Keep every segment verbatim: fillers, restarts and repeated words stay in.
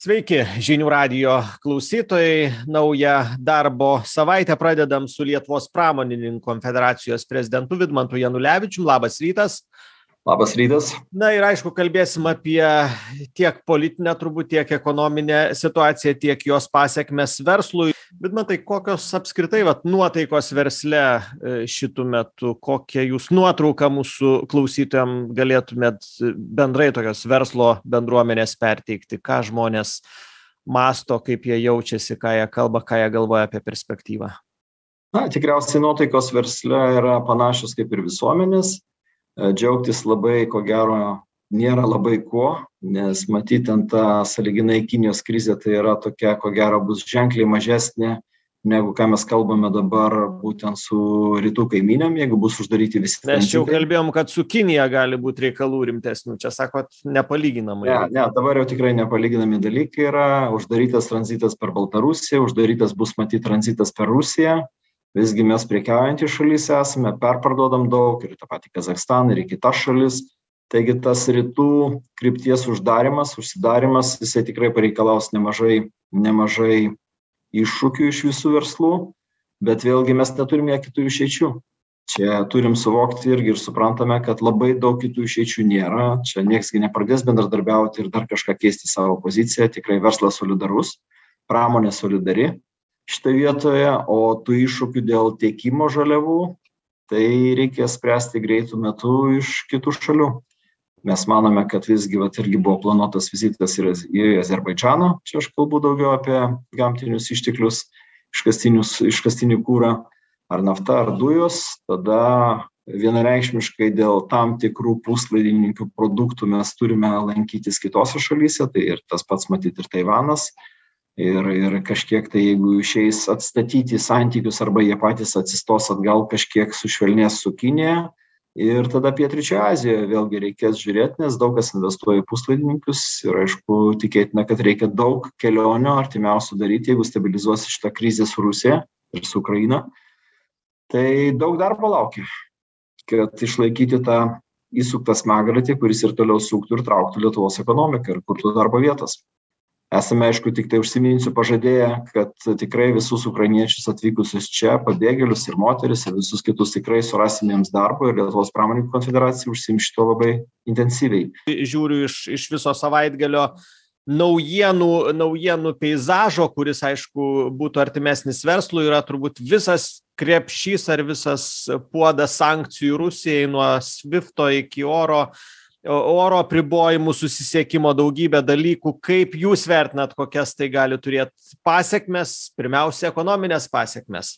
Sveiki, žinių radijo klausytojai. Naują darbo savaitę pradedam su Lietuvos pramonininkų konfederacijos prezidentu Vidmantu Janulevičium. Labas rytas. Labas rytas. Na ir aišku, kalbėsim apie tiek politinę, turbūt tiek ekonominę situaciją, tiek jos pasiekmes verslui. Vidmantai, kokios apskritai vat, nuotaikos versle šitų metų, kokią jūs nuotrauką mūsų klausytojams galėtumėt bendrai tokios verslo bendruomenės perteikti, ką žmonės masto, kaip jie jaučiasi, ką jie kalba, ką jie galvoja apie perspektyvą? Na, tikriausiai nuotaikos versle yra panašios kaip ir visuomenės. Džiaugtis labai, ko gero, nėra labai kuo, nes matyti ant tą sąlyginai Kinijos krizę, tai yra tokia, ko gero, bus ženkliai mažesnė, negu ką mes kalbame dabar būtent su rytų kaimynėm, jeigu bus uždaryti visi. Mes jau kalbėjom, kad su Kinija gali būti reikalų rimtesnių, čia sakot, nepalyginamai. Ne, ne, dabar jau tikrai nepalyginami dalykai yra, uždarytas tranzitas per Baltarusiją, uždarytas bus matyti tranzitas per Rusiją. Visgi mes prekiaujantys šalis esame, perparduodam daug ir tą patį Kazachstaną ir į kitas šalis. Taigi tas rytų krypties uždarimas, užsidarimas, jisai tikrai pareikalaus nemažai, nemažai iššūkių iš visų verslų, bet vėlgi mes neturime kitų išeičių. Čia turim suvokti irgi ir suprantame, kad labai daug kitų išeičių nėra. Čia nieksgi nepradės bendradarbiauti ir dar kažką keisti savo poziciją. Tikrai verslas solidarus, pramonė solidari šitoje vietoje, o tų iššūkių dėl tiekimo žaliavų, tai reikia spręsti greitų metų iš kitų šalių. Mes manome, kad visgi vat, irgi buvo planuotas vizitas į Azerbaidžaną, čia aš kalbu daugiau apie gamtinius išteklius, iškastinį kūrą, ar nafta, ar dujos, tada vienareikšmiškai dėl tam tikrų puslaidininkių produktų mes turime lankytis kitose šalyse, tai ir tas pats matyti ir Taivanas. Ir, ir kažkiek tai, jeigu išeis atstatyti santykius arba jie patys atsistos atgal, kažkiek sušvelnės su Kinija. Ir tada Pietryčio Azijoje vėlgi reikės žiūrėti, nes daug kas investuoja į puslaidininkius ir aišku, tikėtina, kad reikia daug kelionių artimiausių daryti, jeigu stabilizuosi šitą krizę su Rusija ir su Ukraina. Tai daug darbo laukia, kad išlaikyti tą įsuktą smagraitį, kuris ir toliau suktų ir trauktų Lietuvos ekonomiką ir kurtų darbo vietas. Esame, aišku, tik tai užsiminsiu pažadėję, kad tikrai visus ukrainiečius atvykusius čia, pabėgėlius ir moteris ir visus kitus tikrai surasime jiems darbo ir Lietuvos pramonininkų konfederacija užsiims šito labai intensyviai. Žiūriu iš, iš viso savaitgalio naujienų, naujienų peizažo, kuris, aišku, būtų artimesnis verslui, yra turbūt visas krepšys ar visas puodas sankcijų Rusijai nuo Svifto iki oro. oro apribojimų, susisiekimo, daugybė dalykų. Kaip jūs vertinat, kokias tai gali turėti pasiekmes, pirmiausia, ekonominės pasiekmes?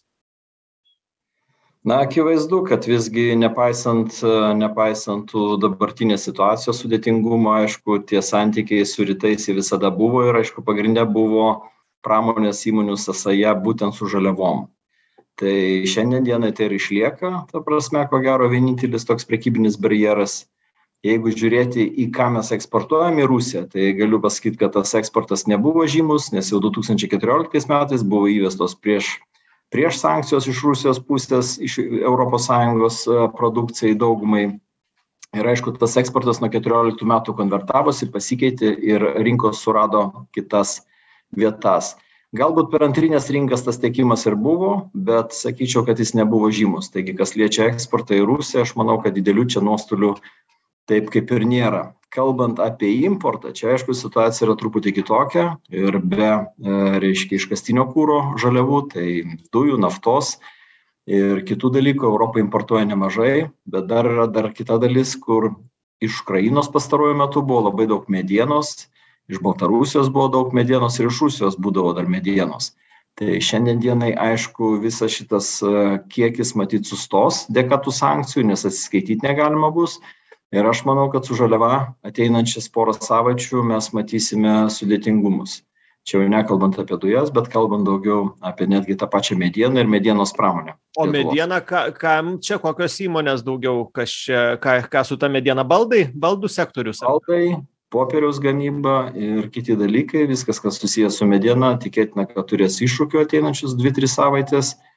Na, akivaizdu, kad visgi nepaisant, nepaisant dabartinės situacijos sudėtingumo, aišku, tie santykiai su rytais visada buvo ir, aišku, pagrindė buvo pramonės įmonių sąsaja būtent su žaliavom. Tai šiandien dienai tai ir išlieka, ta prasme, ko gero, vienintelis toks prekybinis barjeras. Jeigu žiūrėti į ką mes eksportuojam į Rusiją, tai galiu pasakyti, kad tas eksportas nebuvo žymus, nes jau du tūkstančiai keturioliktais metais buvo įvestos prieš, prieš sankcijos iš Rusijos pusės, iš Europos Sąjungos produkcijai daugumai. Ir aišku, tas eksportas nuo keturioliktų metų konvertavosi, pasikeitė ir rinkos surado kitas vietas. Galbūt per antrinės rinkas tas tiekimas ir buvo, bet sakyčiau, kad jis nebuvo žymus. Taigi, kas liečia eksportą į Rusiją, aš manau, kad didelių čia nuostolių taip kaip ir nėra. Kalbant apie importą, čia aišku situacija yra truputį kitokia ir be, e, reiškia, iškastinio kuro žaliavų, tai dujų, naftos ir kitų dalykų Europą importuoja nemažai, bet dar yra dar kita dalis, kur iš Ukrainos pastaruoju metu buvo labai daug medienos, iš Baltarusijos buvo daug medienos ir iš Rusijos būdavo dar medienos. Tai šiandien dienai, aišku, visas šitas kiekis matyt sustos dėka tų sankcijų, nes atsiskaityti negalima bus. Ir aš manau, kad su žaliava ateinančias porą savaičių mes matysime sudėtingumus. Čia jau nekalbant apie dujas, bet kalbant daugiau apie netgi tą pačią medieną ir medienos pramonę. O mediena, ką, kam čia kokios įmonės daugiau, kas čia, ką, ką su ta mediena, baldai, baldų sektorius? Baldai, popieriaus gamyba ir kiti dalykai, viskas, kas susijęs su mediena, tikėtina, kad turės iššūkių ateinančius dvi tris savaitės.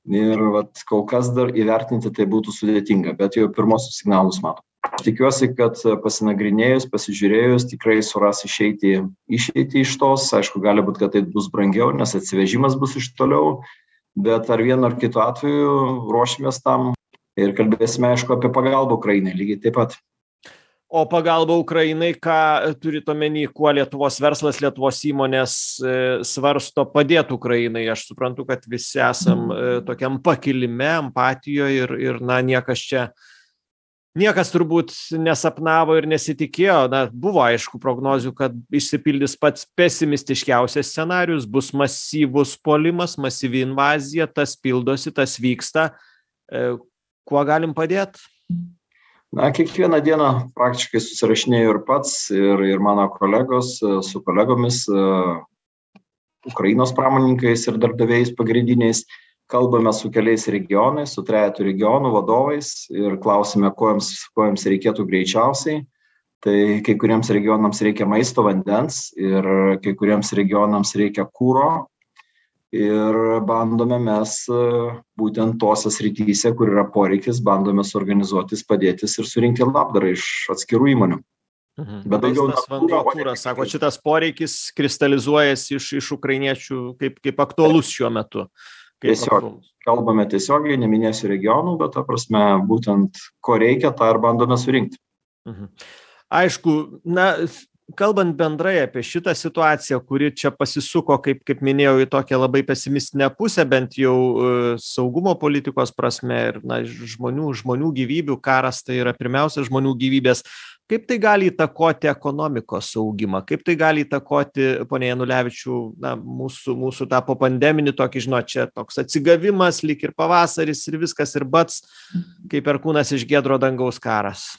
ir vat kol kas dar įvertinti tai būtų sudėtinga, bet jau pirmosius signalus matom. Tikiuosi, kad pasinagrinėjus, pasižiūrėjus, tikrai suras išeiti, išeiti iš tos. Aišku, gali būti, kad tai bus brangiau, nes atsivežimas bus iš toliau, bet ar vienu ar kitu atveju ruošimės tam ir kalbėsime, aišku, apie pagalbą Ukrainai lygiai taip pat. O pagalba Ukrainai, ką turit omeny, kuo Lietuvos verslas, Lietuvos įmonės e, svarsto padėti Ukrainai? Aš suprantu, kad visi esam e, tokiam pakilime, empatijoje ir, ir na, niekas čia, niekas turbūt nesapnavo ir nesitikėjo. Na, buvo aišku prognozių, kad išsipildys pats pesimistiškiausias scenarius, bus masyvus puolimas, masyvi invazija, tas pildosi, tas vyksta. E, kuo galim padėti? Na, kiekvieną dieną praktiškai susirašinėjau ir pats, ir, ir mano kolegos su kolegomis, uh, Ukrainos pramoninkais ir darbdaviais pagrindiniais. Kalbame su keliais regionais, su trejetu regionų vadovais ir klausime, ko jiems, ko jiems reikėtų greičiausiai. Tai kai kuriems regionams reikia maisto, vandens ir kai kuriems regionams reikia kuro. Ir bandome mes būtent tose srityse, kur yra poreikis, bandome suorganizuotis, padėtis ir surinkti labdarą iš atskirų įmonių. Mhm. Bet daugiau vanduo, kūras, sako, šitas poreikis kristalizuojasi iš, iš ukrainiečių kaip, kaip aktualus šiuo metu. Tiesiog, kalbame tiesiogiai, neminėsiu regionų, bet ta prasme, būtent ko reikia, tą ir bandome surinkti. Mhm. Aišku, na, kalbant bendrai apie šitą situaciją, kuri čia pasisuko, kaip, kaip minėjau, į tokią labai pesimistinę pusę, bent jau uh, saugumo politikos prasme ir na, žmonių, žmonių gyvybių, karas tai yra pirmiausia žmonių gyvybės. Kaip tai gali įtakoti ekonomikos augimą? Kaip tai gali įtakoti, pone Janulevičiau, na, mūsų, mūsų tą popandeminį tokį, žinot, čia toks atsigavimas, lyg ir pavasaris ir viskas ir bats, kaip perkūnas iš giedro dangaus karas?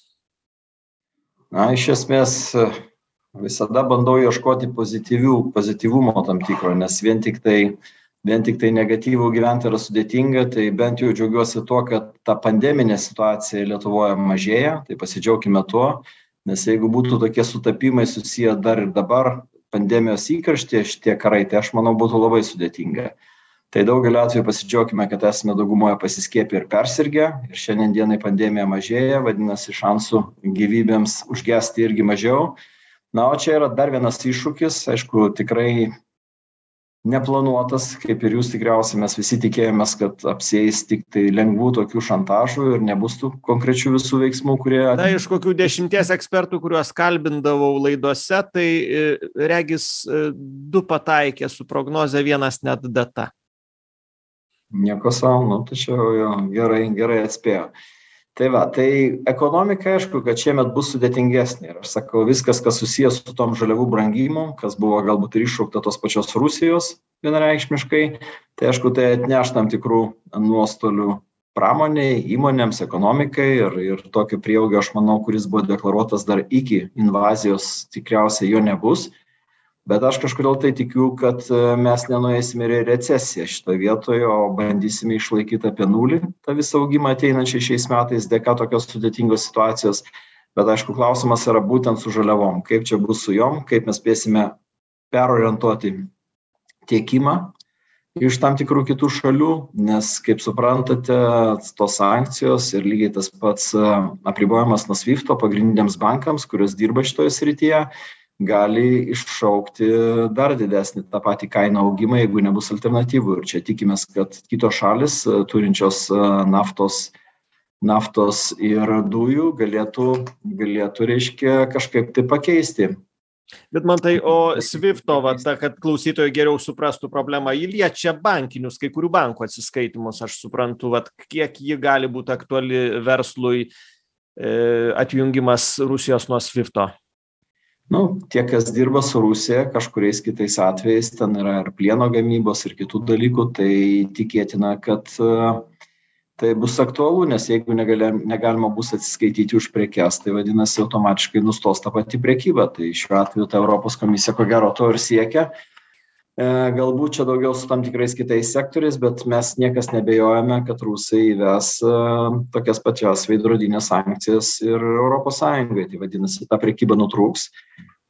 Na, iš esmės, visada bandau ieškoti pozityvių, pozityvumo tam tikro, nes vien tik tai, vien tik tai negatyvų gyventi yra sudėtinga, tai bent jau džiaugiuosi tuo, kad ta pandeminė situacija Lietuvoje mažėja, tai pasidžiaukime tuo, nes jeigu būtų tokie sutapimai susiję dar ir dabar pandemijos įkarštyje šitie karai, tai aš manau būtų labai sudėtinga. Tai daugelio atveju pasidžiaukime, kad esame daugumoje pasiskiepę ir persirgę ir šiandien dienai pandemija mažėja, vadinasi šansų gyvybėms užgesti irgi mažiau. Na, o čia yra dar vienas iššūkis, aišku, tikrai neplanuotas, kaip ir jūs tikriausiai mes visi tikėjomės, kad apsieis tik tai lengvų tokių šantažų ir nebus tų konkrečių visų veiksmų, kurie... Na, iš kokių dešimties ekspertų, kuriuos kalbindavau laidose, tai regis du pataikė su prognoze, vienas net data. Nieko savo, nu, tačiau jo, gerai, gerai atspėjo. Tai va, tai ekonomika, aišku, kad šiemet bus sudėtingesnė. Ir aš sakau, viskas, kas susijęs su tom žaliavų brangimu, kas buvo galbūt ir iššaukta tos pačios Rusijos vienareikšmiškai, tai aišku, tai atneš tam tikrų nuostolių pramoniai, įmonėms, ekonomikai ir, ir tokio prieaugio, aš manau, kuris buvo deklaruotas dar iki invazijos, tikriausiai jo nebus. Bet aš kažkodėl tai tikiu, kad mes nenuėsime ir recesiją šitoje vietoje, o bandysime išlaikyti apie nulį tą visą augimą ateinančiai šiais metais dėka tokios sudėtingos situacijos. Bet aišku, klausimas yra būtent su žaliavom. Kaip čia bus su jom, kaip mes spėsime perorientuoti tiekimą iš tam tikrų kitų šalių, nes, kaip suprantate, tos sankcijos ir lygiai tas pats apribojimas nuo Swifto pagrindiniams bankams, kurios dirba šitoje srityje, gali iššaukti dar didesnį tą patį kainų augimą, jeigu nebus alternatyvų. Ir čia tikimės, kad kitos šalis, turinčios naftos, naftos ir dujų, galėtų, galėtų reiškia, kažkaip tai pakeisti. Bet man tai, o Swifto, va, ta, kad klausytojai geriau suprastų problemą, jį liečia bankinius, kai kurių bankų atsiskaitimus, aš suprantu, va, kiek ji gali būti aktuali verslui e, atjungimas Rusijos nuo Swifto. Nu, tie, kas dirba su Rusija, kažkuriais kitais atvejais, ten yra ir plieno gamybos ir kitų dalykų, tai tikėtina, kad uh, tai bus aktualu, nes jeigu negalim, negalima bus atsiskaityti už prekes, tai vadinasi automatiškai nustos ta pati prekyba. Tai šiuo atveju ta Europos komisija ko gero to ir siekia. E, galbūt čia daugiau su tam tikrais kitais sektoriais, bet mes niekas nebejojame, kad rusai įves e, tokias pačias veidrodinės sankcijas ir Europos Sąjungai. Tai vadinasi, ta prekyba nutrūks.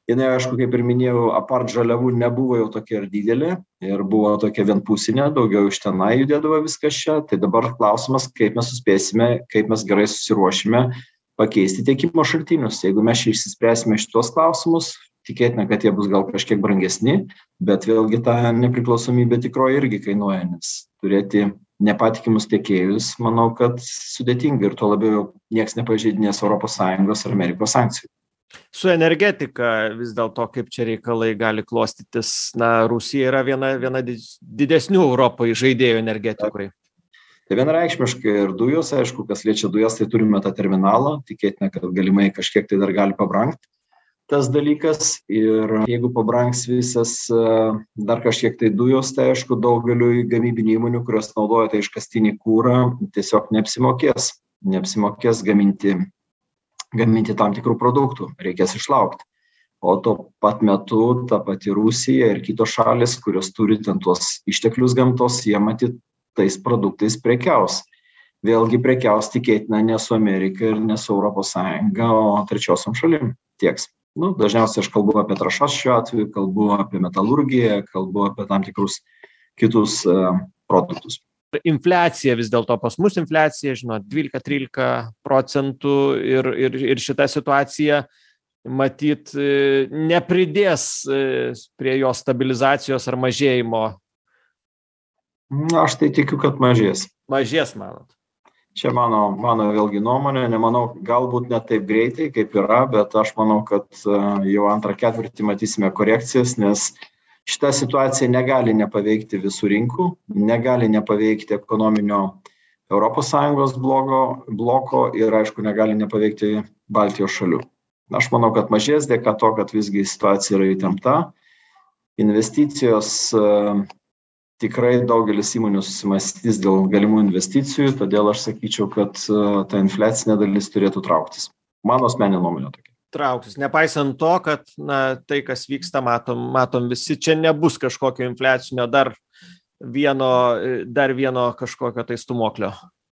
jinai, aišku, kaip ir minėjau, apart žaliavų nebuvo jau tokia ir didelė ir buvo tokia vienpusinė, daugiau iš tenai judėdavo viskas čia. Tai dabar klausimas, kaip mes suspėsime, kaip mes gerai susiruošime pakeisti tiekimo šaltinius. Jeigu mes čia išsispręsime šitos klausimus, tikėtina, kad jie bus gal kažkiek brangesni, bet vėlgi ta nepriklausomybė tikroji irgi kainuoja, nes turėti nepatikimus tiekėjus, manau, kad sudėtinga ir tuo labiau nieks nepažeidinės Europos Sąjungos ar Amerikos sankcijų. Su energetika vis dėlto, kaip čia reikalai gali klostytis, na, Rusija yra viena, viena didesnių Europoje žaidėjų energetikoje. Tai vienareikšmiškai ir dujos, aišku, kas liečia dujas, tai turime tą terminalą, tikėtina, kad galimai kažkiek tai dar gali pabrangti tas dalykas ir jeigu pabrangs visas dar kažkiek tai dujos, tai aišku, daugeliu gamybinių įmonių, kurios naudoja tai iškastinį kurą, tiesiog neapsimokės, neapsimokės gaminti, gaminti tam tikrų produktų, reikės išlaukti. O tuo pat metu ta pati Rusija ir kitos šalis, kurios turi ten tuos išteklius gamtos, jie matyt tais produktais prekiaus. Vėlgi prekiaus tikėtina ne su Amerika ir ne su Europos Sąjunga, o trečiosiom šalim tieks. Nu, dažniausiai aš kalbu apie trąšas šiuo atveju, kalbu apie metalurgiją, kalbu apie tam tikrus kitus uh, produktus. Infliacija vis dėlto pas mus infliacija, žinot, dvylika trylika procentų ir, ir, ir šita situacija matyt nepridės prie jo stabilizacijos ar mažėjimo. Na, aš tai tikiu, kad mažės. Mažės, manot? Čia mano, mano vėlgi nuomonė, nemanau, galbūt ne taip greitai, kaip yra, bet aš manau, kad jau antrą ketvirtį matysime korekcijas, nes šita situacija negali nepaveikti visų rinkų, negali nepaveikti ekonominio Europos Sąjungos blogo, bloko ir, aišku, negali nepaveikti Baltijos šalių. Aš manau, kad mažės dėka to, kad visgi situacija yra įtempta. Investicijos tikrai daugelis įmonių susimąstys dėl galimų investicijų, todėl aš sakyčiau, kad ta infliacinė dalis turėtų trauktis. Mano asmeninė nuomonė tokia. Trauktis, nepaisant to, kad na, tai, kas vyksta, matom, matom visi, čia nebus kažkokio infliacinio dar vieno, dar vieno kažkokio tai stūmoklio.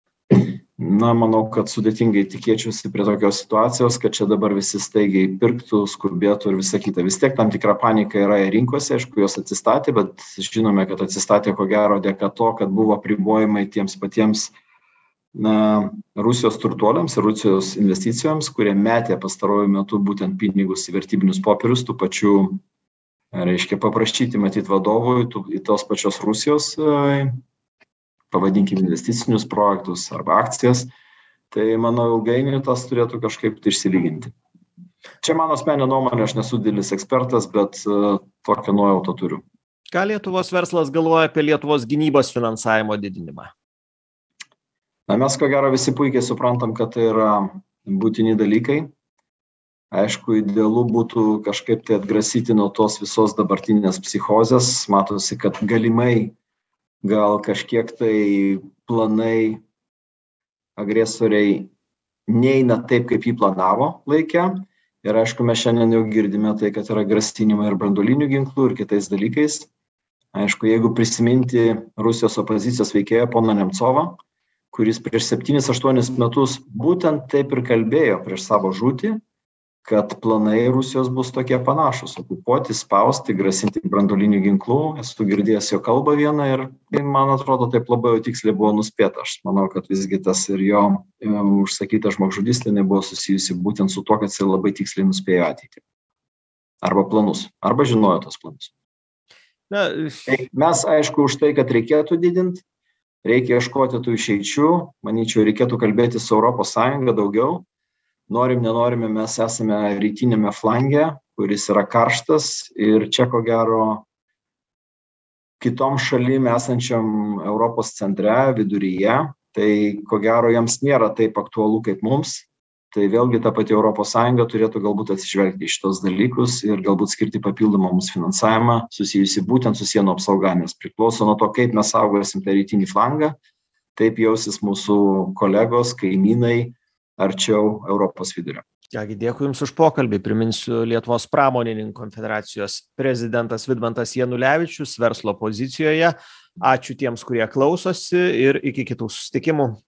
Na, manau, kad sudėtingai tikėčiausi prie tokios situacijos, kad čia dabar visi staigiai pirktų, skubėtų ir visa kita. Vis tiek tam tikra panika yra rinkose, aišku, jos atsistatė, bet žinome, kad atsistatė ko gero dėka to, kad buvo apribojimai tiems patiems na, Rusijos turtuoliams ir Rusijos investicijoms, kurie metė pastaruoju metu būtent pinigus į vertybinius popierius, tų pačių, reiškia, paprašyti matyti vadovui tų, į tos pačios Rusijos pavadinkim investicinius projektus arba akcijas, tai manau ilgainiui tas turėtų kažkaip tai išsilyginti. Čia mano asmeninė nuomonė, aš nesu didelis ekspertas, bet uh, tokią nuojautą turiu. Ką Lietuvos verslas galvoja apie Lietuvos gynybos finansavimo didinimą? Na, mes ko gero visi puikiai suprantam, kad tai yra būtini dalykai. Aišku, idealu būtų kažkaip tai atgrasyti nuo tos visos dabartinės psichozės. Matosi, kad galimai gal kažkiek tai planai agresoriai neina taip, kaip jį planavo laikę. Ir aišku, mes šiandien jau girdime tai, kad yra grasinimai ir branduolinių ginklų ir kitais dalykais. Aišku, jeigu prisiminti Rusijos opozicijos veikėją poną Nemcovą, kuris prieš septynis aštuonis metus būtent taip ir kalbėjo prieš savo žūtį, kad planai Rusijos bus tokie panašus, okupuoti, spausti, grasinti branduolinių ginklų. Esu girdėjęs jo kalbą vieną ir, man atrodo, taip labai tiksliai buvo nuspėta. Aš manau, kad visgi tas ir jo užsakyta žmogžudystė nebuvo susijusi būtent su to, kad jis labai tiksliai nuspėjo ateitį. Arba planus, arba žinojo tos planus. Na, tai mes, aišku, už tai, kad reikėtų didinti, reikia ieškoti tų išeičių. Manyčiau, reikėtų kalbėti su Europos Sąjunga daugiau. Norim, nenorime, mes esame rytinėme flange, kuris yra karštas ir čia ko gero kitom šalim esančiam Europos centre, viduryje, tai ko gero jiems nėra taip aktualu kaip mums. Tai vėlgi ta pati Europos Sąjunga turėtų galbūt atsižvelgti į šitos dalykus ir galbūt skirti papildomą mums finansavimą susijusi būtent su sienų apsauga, nes priklauso nuo to, kaip mes saugosim tą rytinį flangą, taip jausis mūsų kolegos, kaimynai arčiau Europos vidurio. Kągi, dėkui Jums už pokalbį. Priminsiu, Lietuvos pramonininkų konfederacijos prezidentas Vidmantas Janulevičius verslo pozicijoje. Ačiū tiems, kurie klausosi ir iki kitų susitikimų.